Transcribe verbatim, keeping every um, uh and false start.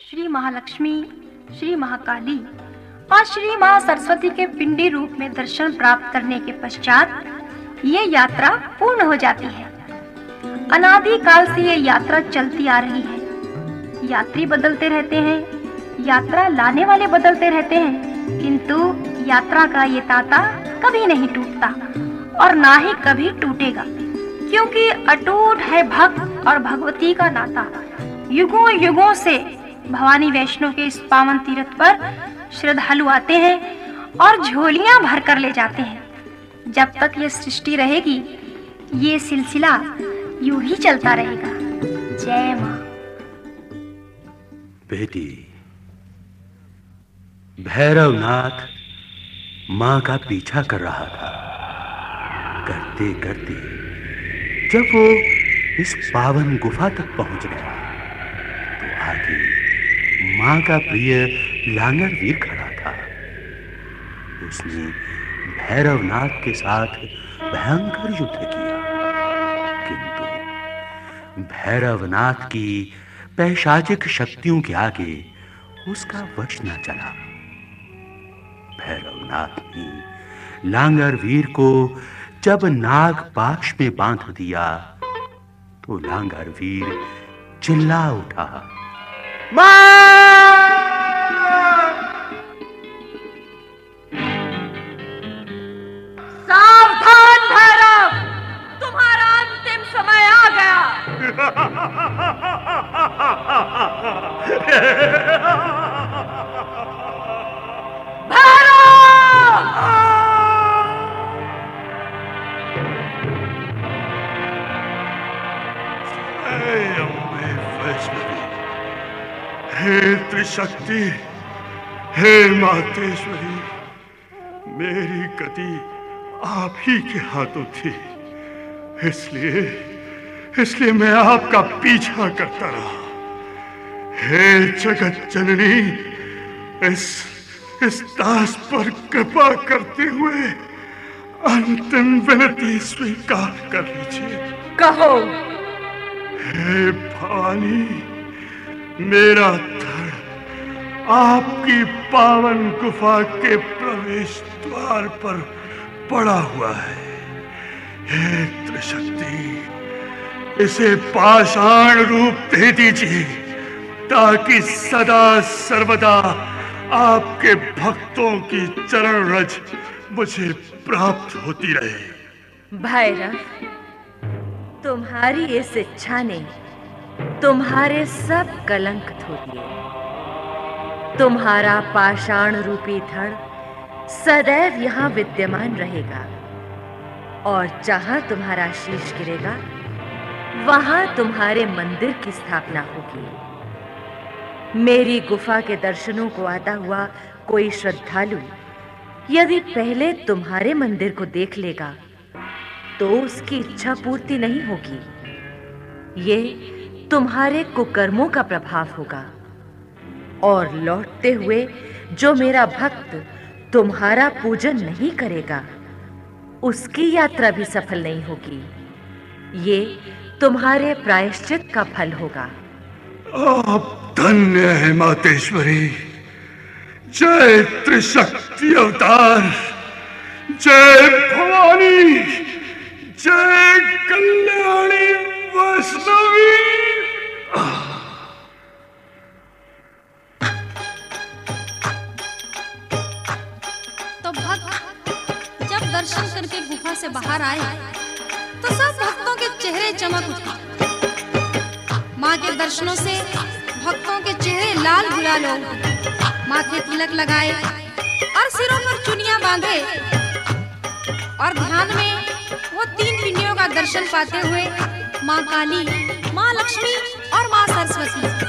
श्री महालक्ष्मी, श्री महाकाली और श्री मां सरस्वती के पिंडी रूप में दर्शन प्राप्त करने के पश्चात ये यात्रा पूर्ण हो जाती है। अनादि काल से ये यात्रा चलती आ रही है। यात्री बदलते रहते हैं, यात्रा लाने वाले बदलते रहते हैं, किंतु यात्रा का ये तांता कभी नहीं टूटता और ना ही कभी टूटेगा, क्योंकि अटूट है भक्त और भगवती का नाता। युगों युगों से भवानी वैष्णो के इस पावन तीर्थ पर श्रद्धालु आते हैं और झोलियां भर कर ले जाते हैं। जब तक ये सृष्टि रहेगी, ये सिलसिला यूं ही चलता रहेगा। जय मां। बेटी, भैरवनाथ मां का पीछा कर रहा था। करते करते जब वो इस पावन गुफा तक पहुंच गया तो आगे मां का प्रिय लांगर वीर खड़ा था। उसने भैरवनाथ के साथ भयंकर युद्ध किया, किंतु भैरवनाथ की पैशाचिक शक्तियों के आगे उसका वश न चला। भैरवनाथ ने लांगर वीर को जब नाग पाश में बांध दिया तो लांगर वीर चिल्ला उठा, मां! सावधान भैरव, तुम्हारा अंतिम समय आ गया। हे त्रिशक्ति, हे मातेश्वरी, मेरी गति आप ही के हाथों थी, इसलिए इसलिए मैं आपका पीछा करता रहा। हे जगत जननी, इस इस दास पर कृपा करते हुए अंतिम विनती स्वीकार कर लीजिए। कहो। हे भवानी, मेरा धड़ आपकी पावन गुफा के प्रवेश द्वार पर पड़ा हुआ है। हे त्रिशक्ति, इसे पाषाण रूप दे दीजिए ताकि सदा सर्वदा आपके भक्तों की चरण रज मुझे प्राप्त होती रहे। भैरव, तुम्हारी इस इच्छा ने तुम्हारे सब कलंक धो दिए। तुम्हारा पाषाण रूपी धड़ सदैव यहाँ विद्यमान रहेगा और जहां तुम्हारा शीश गिरेगा वहां तुम्हारे मंदिर की स्थापना होगी। मेरी गुफा के दर्शनों को आता हुआ कोई श्रद्धालु यदि पहले तुम्हारे मंदिर को देख लेगा तो उसकी इच्छा पूर्ति नहीं होगी। ये तुम्हारे कुकर्मों का प्रभाव होगा और लौटते हुए जो मेरा भक्त तुम्हारा पूजन नहीं करेगा उसकी यात्रा भी सफल नहीं होगी। ये तुम्हारे प्रायश्चित का फल होगा। आप धन्य है मातेश्वरी। जय त्रिशक्ति अवतार, जय भवानी, जय कल्याणी वैष्णवी। तो भक्त जब दर्शन करके गुफा से बाहर आए तो सब भक्तों के चेहरे चमक उठे। माँ के दर्शनों से भक्तों के चेहरे लाल गुलाल हो, माथे तिलक लगाए और सिरों पर चुनिया बांधे और ध्यान में वो तीन पिंडियों का दर्शन पाते हुए माँ काली, माँ लक्ष्मी और माँ सरस्वती